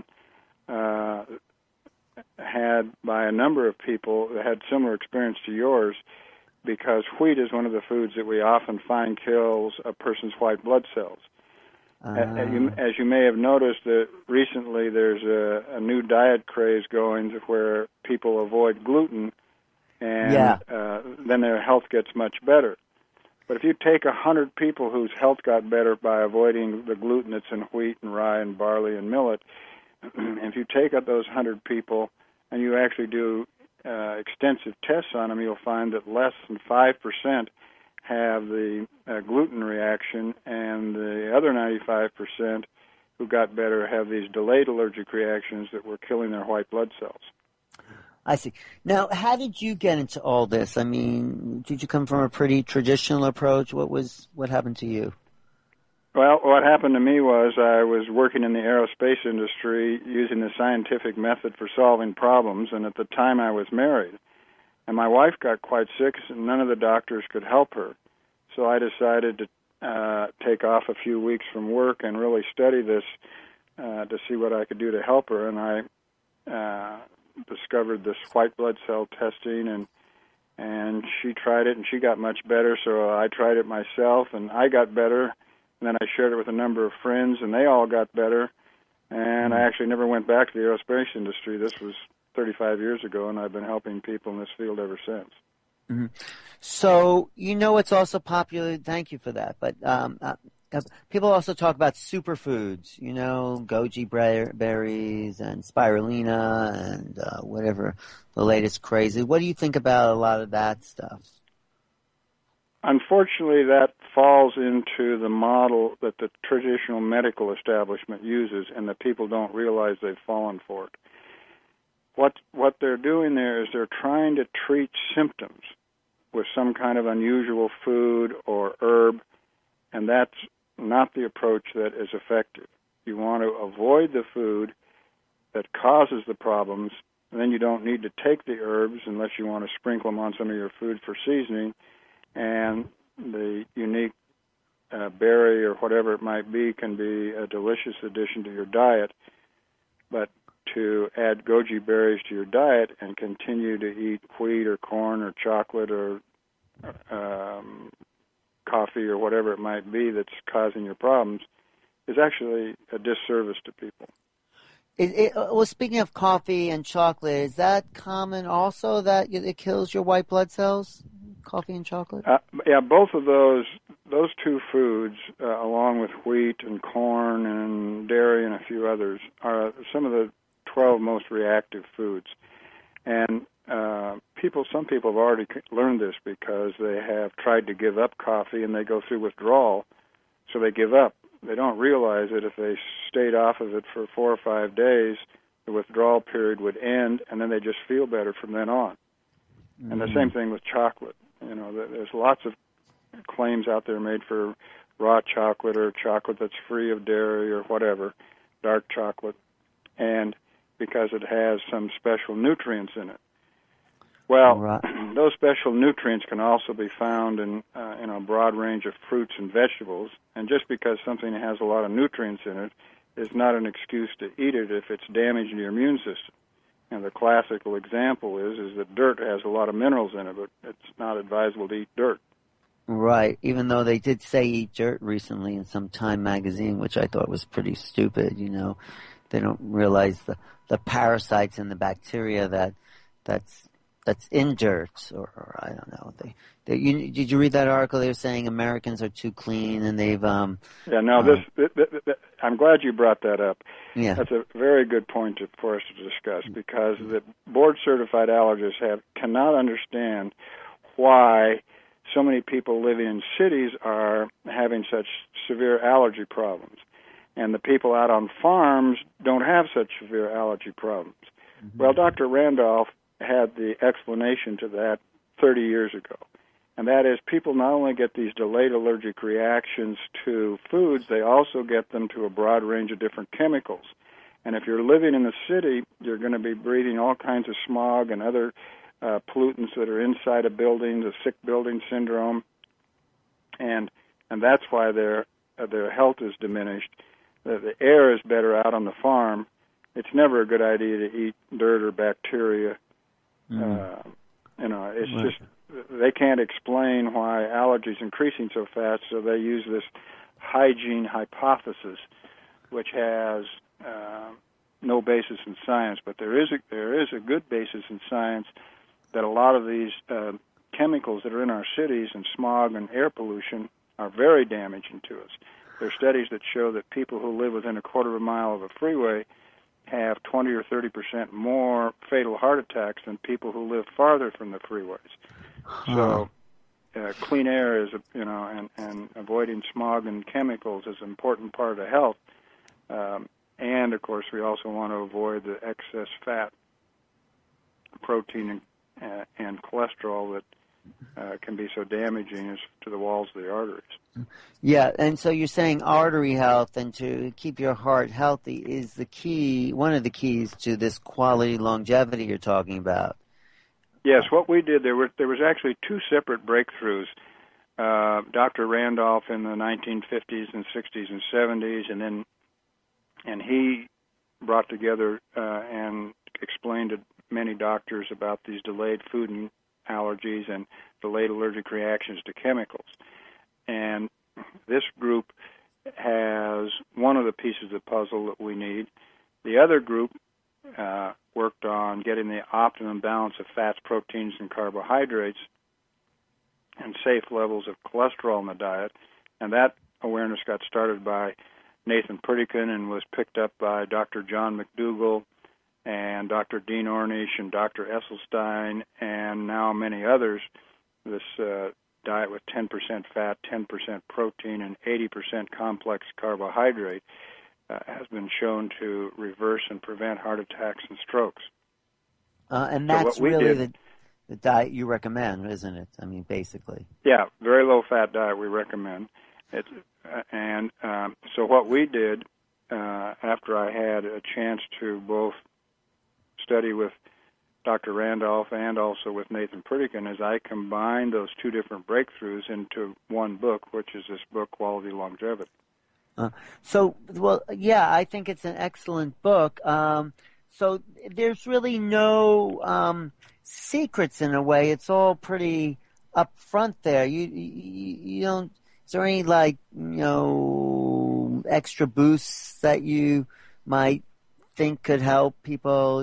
had by a number of people that had similar experience to yours, because wheat is one of the foods that we often find kills a person's white blood cells. As you may have noticed, that recently there's a new diet craze going where people avoid gluten, and then their health gets much better. But if you take 100 people whose health got better by avoiding the gluten that's in wheat and rye and barley and millet, if you take out those 100 people and you actually do extensive tests on them, you'll find that less than 5% have the gluten reaction, and the other 95% who got better have these delayed allergic reactions that were killing their white blood cells. I see. Now, how did you get into all this? I mean, did you come from a pretty traditional approach? What happened to you? Well, what happened to me was I was working in the aerospace industry using the scientific method for solving problems, and at the time I was married. And my wife got quite sick, and none of the doctors could help her. So I decided to take off a few weeks from work and really study this to see what I could do to help her. And I discovered this white blood cell testing, and she tried it, and she got much better. So I tried it myself, and I got better. And then I shared it with a number of friends, and they all got better. And I actually never went back to the aerospace industry. This was 35 years ago, and I've been helping people in this field ever since. Mm-hmm. So, it's also popular, thank you for that, but People also talk about superfoods, goji berries and spirulina and whatever the latest craze is. What do you think about a lot of that stuff? Unfortunately, that falls into the model that the traditional medical establishment uses, and that people don't realize they've fallen for it. What they're doing there is they're trying to treat symptoms with some kind of unusual food or herb, and that's not the approach that is effective. You want to avoid the food that causes the problems, and then you don't need to take the herbs unless you want to sprinkle them on some of your food for seasoning, and the unique berry or whatever it might be can be a delicious addition to your diet. But to add goji berries to your diet and continue to eat wheat or corn or chocolate or coffee or whatever it might be that's causing your problems is actually a disservice to people. Well, speaking of coffee and chocolate, is that common also that it kills your white blood cells? Coffee and chocolate? Yeah, both of those two foods, along with wheat and corn and dairy and a few others, are some of the 12 most reactive foods. And some people have already learned this because they have tried to give up coffee and they go through withdrawal, so they give up. They don't realize that if they stayed off of it for 4 or 5 days, the withdrawal period would end, and then they just feel better from then on. Mm-hmm. And the same thing with chocolate. There's lots of claims out there made for raw chocolate or chocolate that's free of dairy or whatever, dark chocolate, and because it has some special nutrients in it. Well, right. Those special nutrients can also be found in a broad range of fruits and vegetables, and just because something has a lot of nutrients in it is not an excuse to eat it if it's damaging your immune system. And the classical example is that dirt has a lot of minerals in it, but it's not advisable to eat dirt. Right, even though they did say eat dirt recently in some Time magazine, which I thought was pretty stupid, They don't realize the parasites and the bacteria that's in dirt, or I don't know. Did you read that article? They were saying Americans are too clean, and they've I'm glad you brought that up. Yeah, that's a very good point for us to discuss, because the board-certified allergists cannot understand why so many people living in cities are having such severe allergy problems, and the people out on farms don't have such severe allergy problems. Mm-hmm. Well, Dr. Randolph had the explanation to that 30 years ago, and that is people not only get these delayed allergic reactions to foods, they also get them to a broad range of different chemicals. And if you're living in the city, you're going to be breathing all kinds of smog and other pollutants that are inside a building, the sick building syndrome, and that's why their health is diminished. The air is better out on the farm. It's never a good idea to eat dirt or bacteria. It's right. Just they can't explain why allergies increasing so fast, so they use this hygiene hypothesis, which has no basis in science. But there is a good basis in science that a lot of these chemicals that are in our cities and smog and air pollution are very damaging to us. There are studies that show that people who live within a quarter of a mile of a freeway have 20 or 30% more fatal heart attacks than people who live farther from the freeways. So clean air is, and avoiding smog and chemicals is an important part of health. And, of course, we also want to avoid the excess fat, protein, and cholesterol that can be so damaging to the walls of the arteries. Yeah, and so you're saying artery health and to keep your heart healthy is the key, one of the keys to this quality longevity you're talking about. Yes, what we did, there was actually two separate breakthroughs. Dr. Randolph in the 1950s and 60s and 70s, and he brought together and explained to many doctors about these delayed food and allergies and delayed allergic reactions to chemicals. And this group has one of the pieces of the puzzle that we need. The other group worked on getting the optimum balance of fats, proteins, and carbohydrates and safe levels of cholesterol in the diet, and that awareness got started by Nathan Pritikin and was picked up by Dr. John McDougall and Dr. Dean Ornish and Dr. Esselstyn and now many others. This diet with 10% fat, 10% protein, and 80% complex carbohydrate has been shown to reverse and prevent heart attacks and strokes. And that's really the diet you recommend, isn't it? I mean, basically. Yeah, very low-fat diet we recommend. So what we did after I had a chance to both study with Dr. Randolph and also with Nathan Pritikin is I combined those two different breakthroughs into one book, which is this book, Quality Longevity. I think it's an excellent book. So there's really no secrets in a way. It's all pretty upfront there. You don't. Is there any extra boosts that you might think could help people?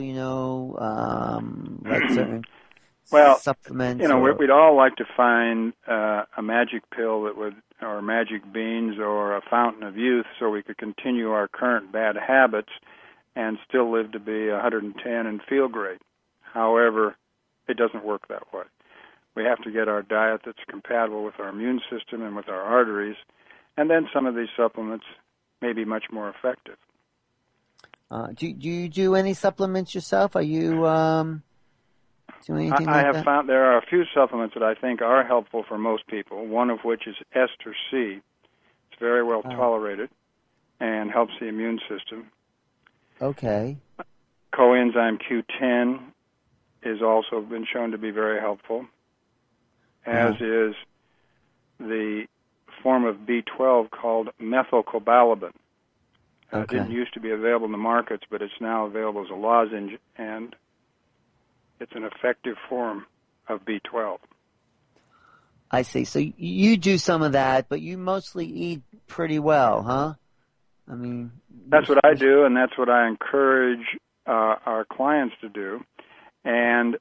Like certain supplements. We'd all like to find a magic pill or magic beans, or a fountain of youth, so we could continue our current bad habits and still live to be 110 and feel great. However, it doesn't work that way. We have to get our diet that's compatible with our immune system and with our arteries, and then some of these supplements may be much more effective. Do you do any supplements yourself? Are you doing anything I like have that? found there are a few supplements that I think are helpful for most people, one of which is Ester C. It's very well tolerated and helps the immune system. Okay. Coenzyme Q10 is also been shown to be very helpful, as is the form of B12 called methylcobalamin. It didn't used to be available in the markets, but it's now available as a lozenge, and it's an effective form of B12. I see. So you do some of that, but you mostly eat pretty well, huh? I mean... That's what I do, and that's what I encourage our clients to do. And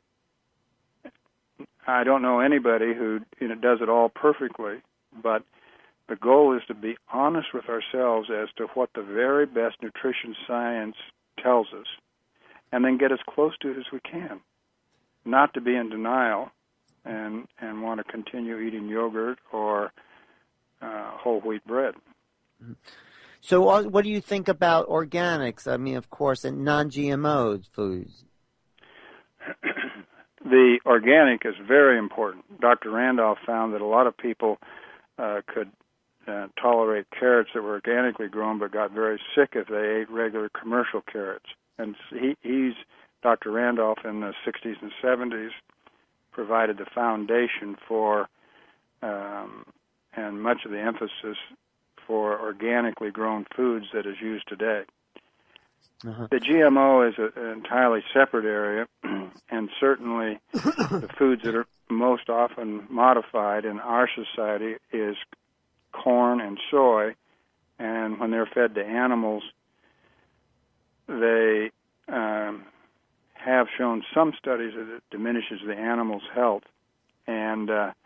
I don't know anybody who does it all perfectly, but the goal is to be honest with ourselves as to what the very best nutrition science tells us, and then get as close to it as we can. Not to be in denial and want to continue eating yogurt or whole wheat bread. So what do you think about organics? I mean, of course, and non-GMO foods. The organic is very important. Dr. Randolph found that a lot of people could tolerate carrots that were organically grown but got very sick if they ate regular commercial carrots. And Dr. Randolph in the 60s and 70s provided the foundation for and much of the emphasis for organically grown foods that is used today. The GMO is an entirely separate area, and certainly the foods that are most often modified in our society is corn and soy, and when they're fed to animals, they have shown some studies that it diminishes the animal's health, and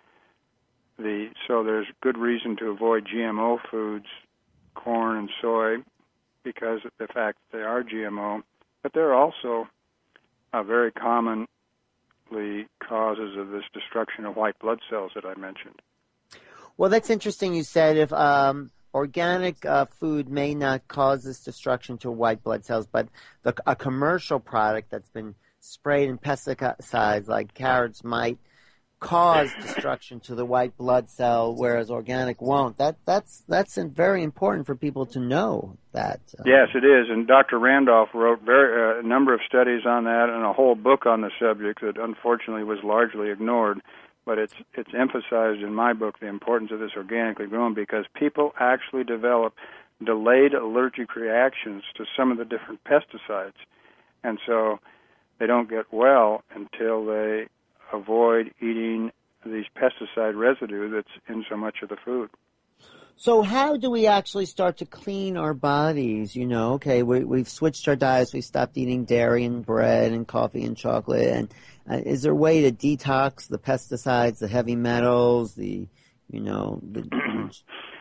so there's good reason to avoid GMO foods, corn and soy, because of the fact that they are GMO, but they're also very commonly causes of this destruction of white blood cells that I mentioned. Well, that's interesting. You said if organic food may not cause this destruction to white blood cells, but a commercial product that's been sprayed in pesticides like carrots might cause destruction to the white blood cell, whereas organic won't. That's very important for people to know that. Yes, it is. And Dr. Randolph wrote a number of studies on that and a whole book on the subject that unfortunately was largely ignored. But it's emphasized in my book, the importance of this organically grown, because people actually develop delayed allergic reactions to some of the different pesticides. And so they don't get well until they avoid eating these pesticide residue that's in so much of the food. So how do we actually start to clean our bodies? Okay, we've switched our diets. We stopped eating dairy and bread and coffee and chocolate. And is there a way to detox the pesticides, the heavy metals,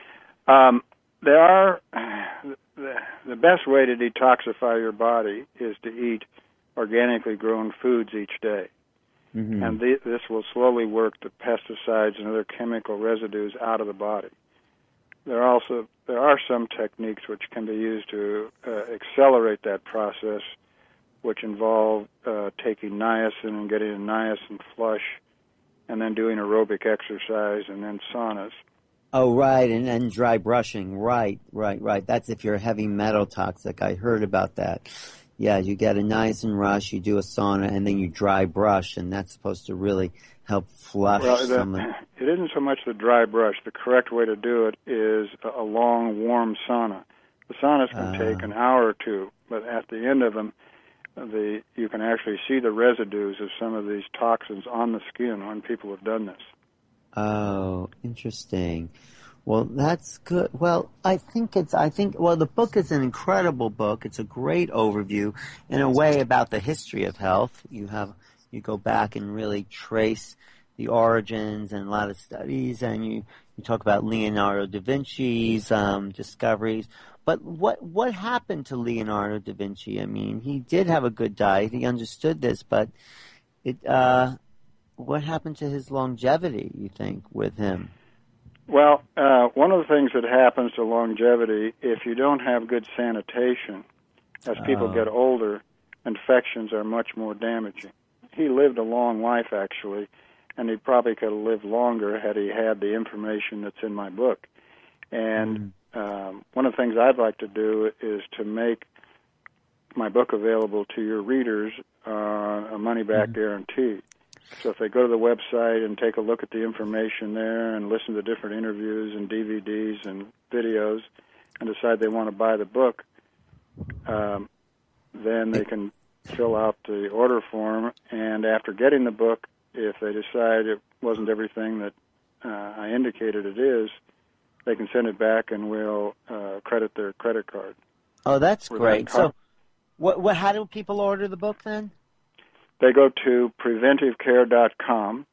There are the best way to detoxify your body is to eat organically grown foods each day. Mm-hmm. And this will slowly work the pesticides and other chemical residues out of the body. There are some techniques which can be used to accelerate that process, which involve taking niacin and getting a niacin flush, and then doing aerobic exercise and then saunas. Oh, right, and dry brushing. Right. That's if you're heavy metal toxic. I heard about that. Yeah, you get a niacin rush, you do a sauna, and then you dry brush, and that's supposed to really help flush some of... It isn't so much the dry brush. The correct way to do it is a long, warm sauna. The saunas can take an hour or two, but at the end of them, you can actually see the residues of some of these toxins on the skin when people have done this. Oh, interesting. Well, that's good. Well, the book is an incredible book. It's a great overview in a way about the history of health. You go back and really trace the origins and a lot of studies, and you talk about Leonardo da Vinci's discoveries. But what happened to Leonardo da Vinci? I mean, he did have a good diet. He understood this, but what happened to his longevity, you think, with him? Well, one of the things that happens to longevity, if you don't have good sanitation, as people get older, infections are much more damaging. He lived a long life, actually, and he probably could have lived longer had he had the information that's in my book. And one of the things I'd like to do is to make my book available to your readers on a money-back guarantee. So if they go to the website and take a look at the information there and listen to different interviews and DVDs and videos and decide they want to buy the book, then they can fill out the order form. And after getting the book, if they decide it wasn't everything that I indicated it is, they can send it back and we'll credit their credit card. Oh, that's great. So how do people order the book then? They go to preventivecare.com,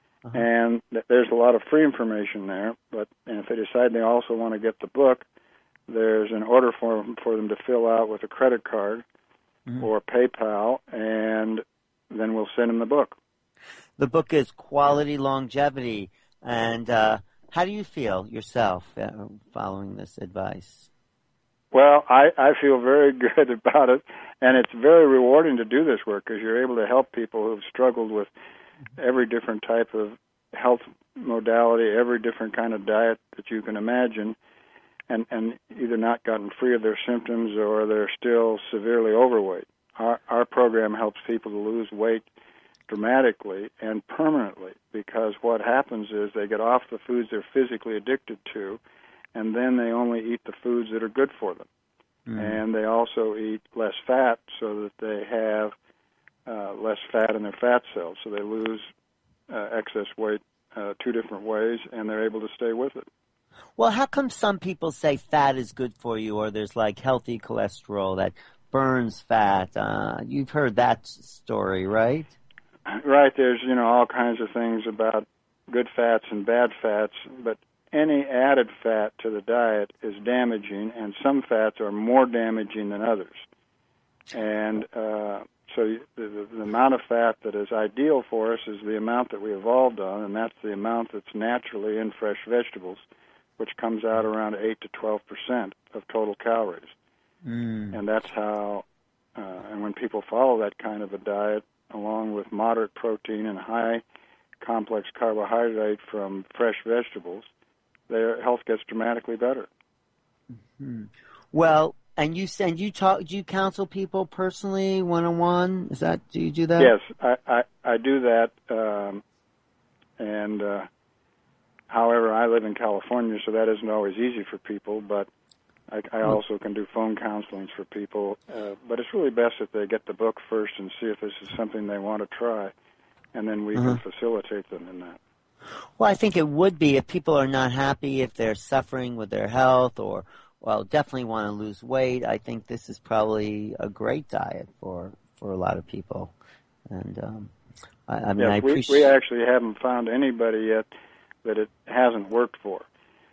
and there's a lot of free information there. And if they decide they also want to get the book, there's an order form for them to fill out with a credit card or PayPal, and then we'll send them the book. The book is Quality Longevity. And how do you feel yourself following this advice? Well, I feel very good about it, and it's very rewarding to do this work because you're able to help people who've struggled with every different type of health modality, every different kind of diet that you can imagine, and either not gotten free of their symptoms or they're still severely overweight. Our program helps people to lose weight dramatically and permanently because what happens is they get off the foods they're physically addicted to, and then they only eat the foods that are good for them. And they also eat less fat so that they have less fat in their fat cells. So they lose excess weight two different ways, and they're able to stay with it. Well, how come some people say fat is good for you, or there's like healthy cholesterol that burns fat? You've heard that story, right? Right. There's, all kinds of things about good fats and bad fats, but any added fat to the diet is damaging, and some fats are more damaging than others. And so the amount of fat that is ideal for us is the amount that we evolved on, and that's the amount that's naturally in fresh vegetables, which comes out around 8 to 12% of total calories. And that's how, and when people follow that kind of a diet, along with moderate protein and high complex carbohydrate from fresh vegetables, their health gets dramatically better. Well, and you do you counsel people personally, one-on-one? Do you do that? Yes, I do that. However, I live in California, so that isn't always easy for people, but I also can do phone counselings for people. But it's really best if they get the book first and see if this is something they want to try, and then we can facilitate them in that. Well, I think it would be if people are not happy, if they're suffering with their health, or definitely want to lose weight. I think this is probably a great diet for a lot of people. And I appreciate. We actually haven't found anybody yet that it hasn't worked for.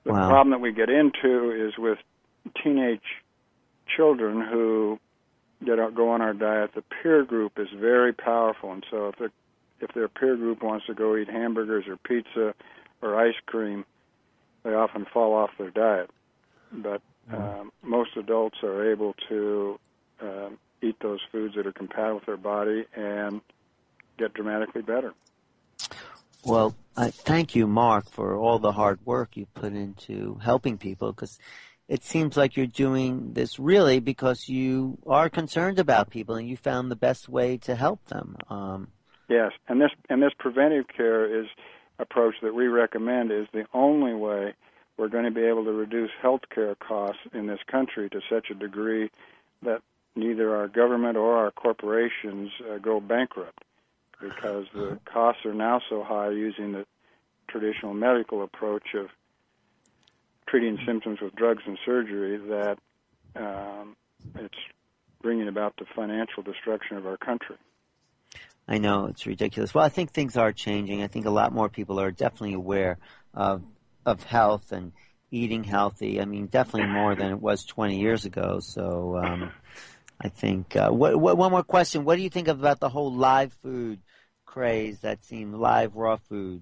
The Wow. problem that we get into is with teenage children who go on our diet. The peer group is very powerful, and so if their peer group wants to go eat hamburgers or pizza or ice cream, they often fall off their diet. But most adults are able to eat those foods that are compatible with their body and get dramatically better. Well, thank you, Mark, for all the hard work you put into helping people, because it seems like you're doing this really because you are concerned about people and you found the best way to help them. Yes, and this preventive care approach that we recommend is the only way we're going to be able to reduce health care costs in this country to such a degree that neither our government or our corporations go bankrupt, because the costs are now so high using the traditional medical approach of treating symptoms with drugs and surgery that it's bringing about the financial destruction of our country. I know, it's ridiculous. Well, I think things are changing. I think a lot more people are definitely aware of health and eating healthy. I mean, definitely more than it was 20 years ago. So I think, one more question. What do you think about the whole live food craze that seemed live raw food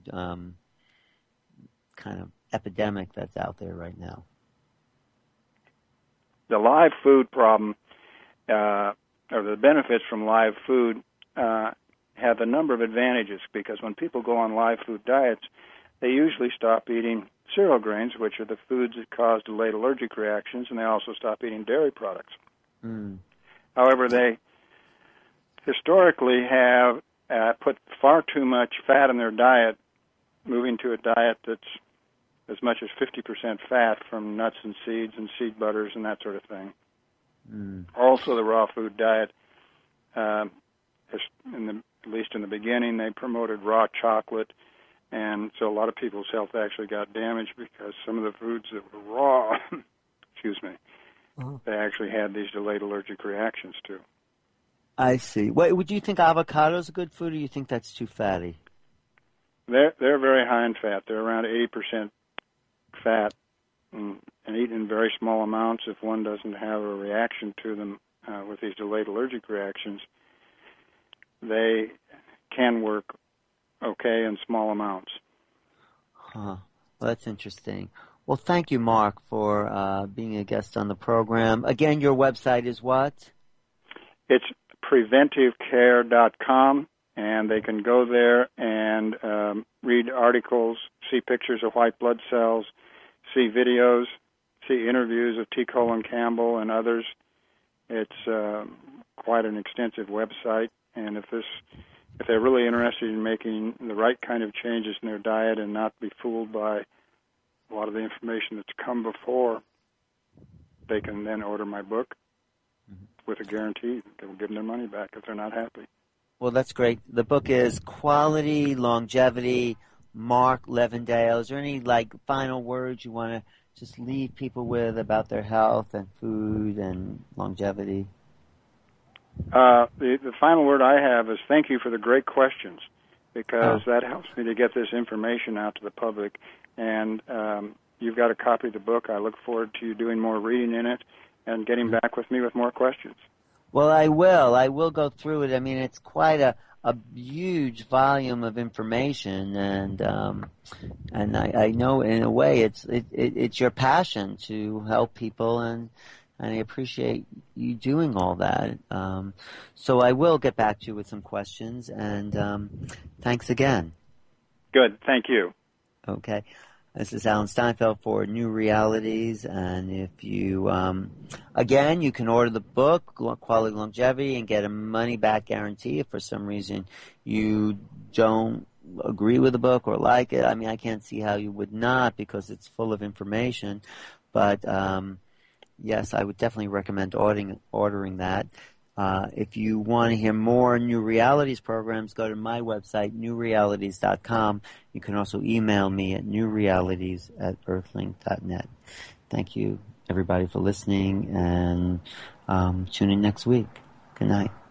kind of epidemic that's out there right now? The live food problem, or the benefits from live food, have a number of advantages, because when people go on live food diets, they usually stop eating cereal grains, which are the foods that cause delayed allergic reactions, and they also stop eating dairy products. However, they historically have put far too much fat in their diet, moving to a diet that's as much as 50% fat from nuts and seeds and seed butters and that sort of thing. Also, the raw food diet, at least in the beginning, they promoted raw chocolate, and so a lot of people's health actually got damaged because some of the foods that were raw, they actually had these delayed allergic reactions to. I see. Wait, would you think avocado's a good food, or you think that's too fatty? They're very high in fat. They're around 80% fat, and eaten in very small amounts. If one doesn't have a reaction to them with these delayed allergic reactions, they can work okay in small amounts. Well, that's interesting. Well, thank you, Mark, for being a guest on the program. Again, your website is what? It's preventivecare.com, and they can go there and read articles, see pictures of white blood cells, see videos, see interviews of T. Colin Campbell and others. It's quite an extensive website, and if they're really interested in making the right kind of changes in their diet and not be fooled by a lot of the information that's come before, they can then order my book with a guarantee that will give them their money back if they're not happy. Well, that's great. The book is Quality Longevity, Mark Levendale. Is there any final words you want to just leave people with about their health and food and longevity? The final word I have is thank you for the great questions, because that helps me to get this information out to the public. And you've got a copy of the book. I look forward to you doing more reading in it and getting back with me with more questions. Well, I will. I will go through it. I mean, it's quite a huge volume of information, and I know in a way it's your passion to help people, and I appreciate you doing all that. So I will get back to you with some questions, and thanks again. Good. Thank you. Okay. This is Alan Steinfeld for New Realities, and if you, again, you can order the book, Quality Longevity, and get a money-back guarantee if for some reason you don't agree with the book or like it. I mean, I can't see how you would not, because it's full of information, but yes, I would definitely recommend ordering that. If you want to hear more New Realities programs, go to my website, newrealities.com. You can also email me at newrealities@earthlink.net. Thank you, everybody, for listening, and tune in next week. Good night.